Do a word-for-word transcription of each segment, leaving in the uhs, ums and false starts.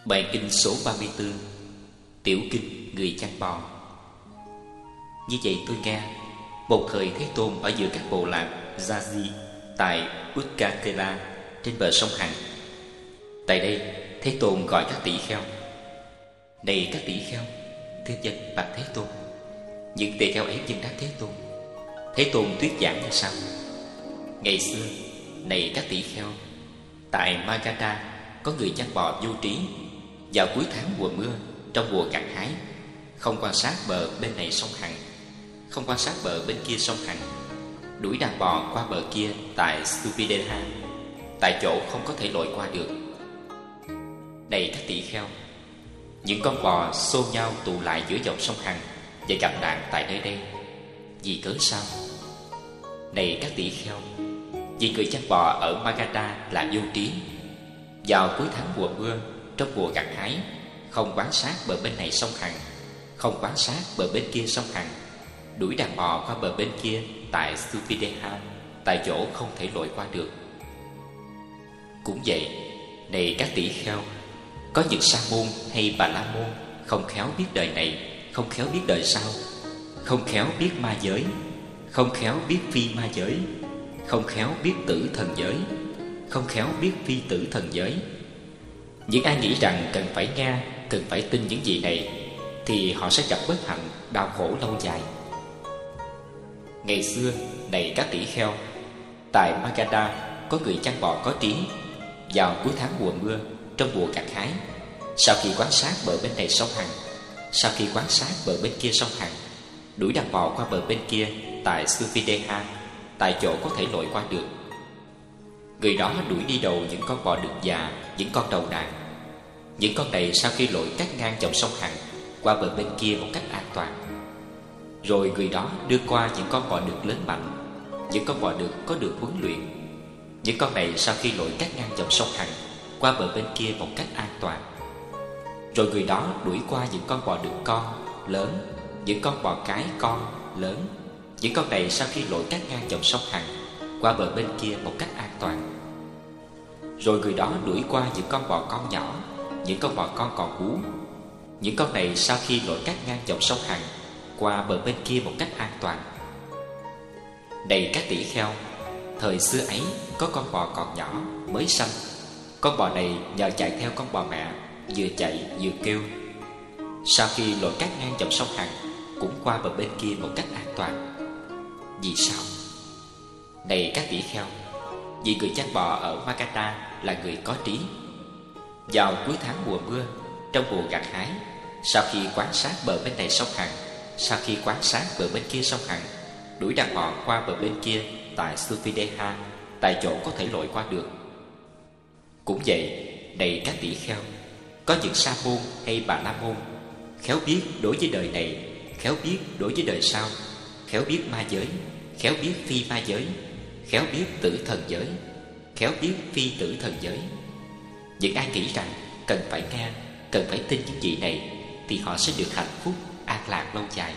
Bài kinh số ba mươi tư, Tiểu kinh người chăn bò. Như vậy tôi nghe, một thời Thế Tôn ở giữa các bộ lạc Gia-di tại Utkakela trên bờ sông Hằng. Tại đây Thế Tôn gọi các tỷ kheo: này các tỷ kheo, thưa dân bạch Thế Tôn. Những tỷ kheo ấy dân đáp Thế Tôn. Thế Tôn thuyết giảng như sau: ngày xưa, này các tỷ kheo, tại Magadha có người chăn bò vô trí. Vào cuối tháng mùa mưa, trong mùa gặt hái, không quan sát bờ bên này sông Hằng, không quan sát bờ bên kia sông Hằng, đuổi đàn bò qua bờ kia tại Stupideha, tại chỗ không có thể lội qua được. Này các tỷ kheo, những con bò xô nhau tụ lại giữa dòng sông Hằng và gặp nạn tại nơi đây. Vì cớ sao? Này các tỷ kheo, vì người chăn bò ở Magadha là vô trí. Vào cuối tháng mùa mưa, trong mùa gặt hái, không quan sát bờ bên này sông Hằng, không quan sát bờ bên kia sông Hằng, đuổi đàn bò qua bờ bên kia tại Stupideha, tại chỗ không thể lội qua được. Cũng vậy, này các tỷ kheo, có những sa môn hay bà la môn không khéo biết đời này, không khéo biết đời sau, không khéo biết ma giới, không khéo biết phi ma giới, không khéo biết tử thần giới, không khéo biết phi tử thần giới. Những ai nghĩ rằng cần phải nghe, cần phải tin những gì này, thì họ sẽ gặp bất hạnh, đau khổ lâu dài. Ngày xưa, này các tỷ kheo, tại Magadha có người chăn bò có trí. Vào cuối tháng mùa mưa, trong mùa gặt hái, sau khi quan sát bờ bên này sông Hằng, sau khi quan sát bờ bên kia sông Hằng, đuổi đàn bò qua bờ bên kia tại Stupideha, tại chỗ có thể lội qua được. Người đó đuổi đi đầu những con bò đực già, những con đầu đàn. Những con này sau khi lội cắt ngang dòng sông Hằng qua bờ bên kia một cách an toàn, rồi người đó đưa qua những con bò đực lớn mạnh, những con bò đực có được huấn luyện. Những con này sau khi lội cắt ngang dòng sông Hằng qua bờ bên kia một cách an toàn, rồi người đó đuổi qua những con bò đực con, lớn, những con bò cái con, lớn. Những con này sau khi lội cắt ngang dòng sông Hằng qua bờ bên kia một cách an toàn, rồi người đó đuổi qua những con bò con nhỏ, những con bò con còn bú. Những con này sau khi lội cắt ngang dòng sông Hằng qua bờ bên kia một cách an toàn. Này các tỷ kheo, thời xưa ấy có con bò còn nhỏ mới sanh. Con bò này nhờ chạy theo con bò mẹ, vừa chạy vừa kêu. Sau khi lội cắt ngang dòng sông Hằng cũng qua bờ bên kia một cách an toàn. Vì sao? Này các tỷ kheo, vì người chăn bò ở Magadha là người có trí. Vào cuối tháng mùa mưa, trong mùa gặt hái, sau khi quan sát bờ bên này sông Hằng, sau khi quan sát bờ bên kia sông Hằng, đuổi đàn bò qua bờ bên kia tại Stupideha, tại chỗ có thể lội qua được. Cũng vậy, này các tỷ kheo, có những sa môn hay bà la môn khéo biết đối với đời này, khéo biết đối với đời sau, khéo biết ma giới, khéo biết phi ma giới, khéo biết tử thần giới, khéo biết phi tử thần giới. Những ai nghĩ rằng cần phải nghe, cần phải tin những gì này, thì họ sẽ được hạnh phúc, an lạc lâu dài.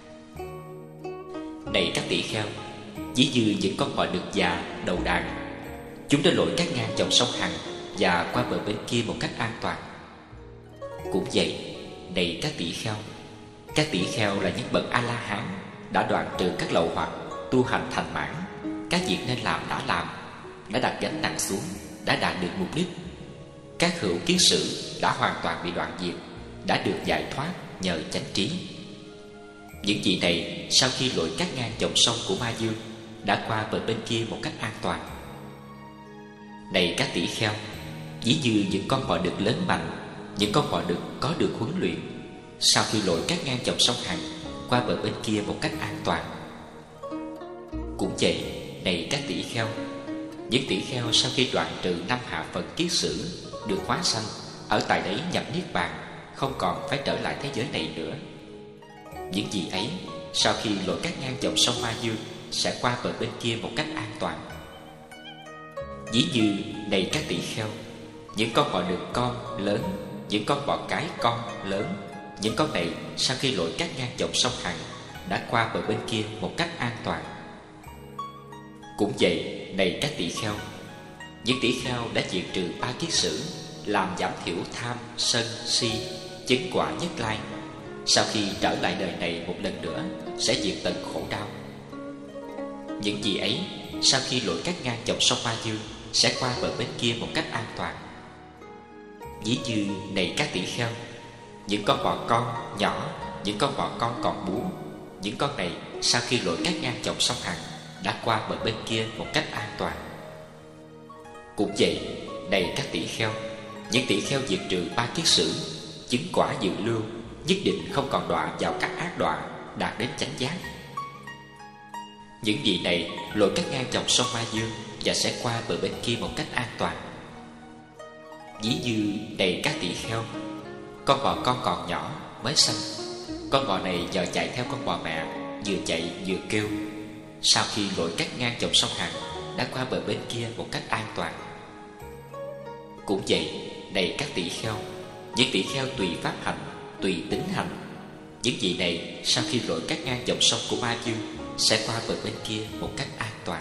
Này các tỷ kheo, ví như những con bò đực già, đầu đàn, chúng đã lội cắt ngang dòng sông Hằng và qua bờ bên kia một cách an toàn. Cũng vậy, này các tỷ kheo, các tỷ kheo là những bậc A-la-hán đã đoạn trừ các lậu hoặc, tu hành thành mãn. Các việc nên làm đã làm, đã đặt gánh nặng xuống, đã đạt được mục đích. Các hữu kiết sử đã hoàn toàn bị đoạn diệt, đã được giải thoát nhờ chánh trí. Những vị này sau khi lội cắt ngang dòng sông của Ma Dương đã qua bờ bên kia một cách an toàn. Này các tỷ kheo, ví như những con bò đực lớn mạnh, những con bò đực có được huấn luyện, sau khi lội cắt ngang dòng sông Hằng qua bờ bên kia một cách an toàn. Cũng vậy, này các tỷ kheo, những tỷ kheo sau khi đoạn trừ năm hạ phận kiết sử, được hóa sanh, ở tại đấy nhập niết bàn, không còn phải trở lại thế giới này nữa. Những gì ấy sau khi lội cắt ngang dòng sông Ma Dương sẽ qua bờ bên kia một cách an toàn. Ví như, này các tỷ kheo, những con bò đực con lớn, những con bò cái con lớn, những con này sau khi lội cắt ngang dòng sông Hằng đã qua bờ bên kia một cách an toàn. Cũng vậy, này các tỷ kheo, những tỷ kheo đã diệt trừ ba kiết sử, làm giảm thiểu tham, sân, si, chứng quả nhất lai. Sau khi trở lại đời này một lần nữa sẽ diệt tận khổ đau. Những gì ấy sau khi lội cát ngang dòng sông Ma Dương sẽ qua bờ bên kia một cách an toàn. Ví như này các tỷ kheo, những con bò con nhỏ, những con bò con còn bú, những con này sau khi lội cát ngang dòng sông Hằng đã qua bờ bên kia một cách an toàn. Cũng vậy, này các tỷ kheo, những tỷ kheo diệt trừ ba kiết sử, chứng quả dự lưu, nhất định không còn đọa vào các ác đọa, đạt đến chánh giác. Những vị này lội cát ngang dòng sông Ma Dương và sẽ qua bờ bên kia một cách an toàn. Ví như này các tỷ kheo, con bò con còn nhỏ mới sanh, con bò này giờ chạy theo con bò mẹ, vừa chạy vừa kêu. Sau khi lội cát ngang dòng sông Hằng đã qua bờ bên kia một cách an toàn. Cũng vậy, này các tỷ kheo, những tỷ kheo tùy pháp hành, tùy tính hành, những vị này sau khi lội cát ngang dòng sông của Ma Dương sẽ qua bờ bên kia một cách an toàn.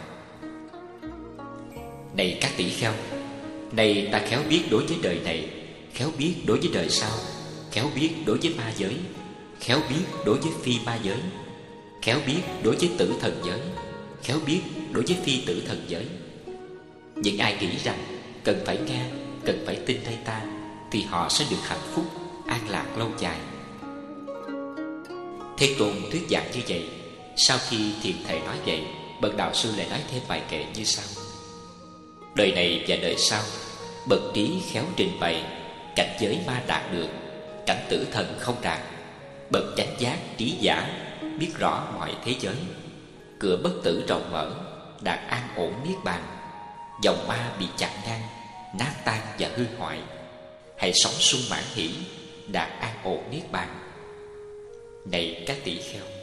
Này các tỷ kheo, này ta khéo biết đối với đời này, khéo biết đối với đời sau, khéo biết đối với ma giới, khéo biết đối với phi ma giới, khéo biết đối với tử thần giới, khéo biết đối với phi tử thần giới. Những ai nghĩ rằng cần phải nghe, cần phải tin nơi ta, thì họ sẽ được hạnh phúc, an lạc lâu dài. Thế Tôn thuyết giảng như vậy. Sau khi thiền thầy nói vậy, bậc đạo sư lại nói thêm vài kệ như sau: đời này và đời sau, bậc trí khéo trình bày, cảnh giới ma đạt được, cảnh tử thần không đạt. Bậc chánh giác trí giả, biết rõ mọi thế giới, cửa bất tử rộng mở, đạt an ổn niết bàn. Dòng ma bị chặn ngang, nát tan và hư hoại, hãy sống sung mãn hỷ, đạt an ổn niết bàn. Này các tỷ kheo,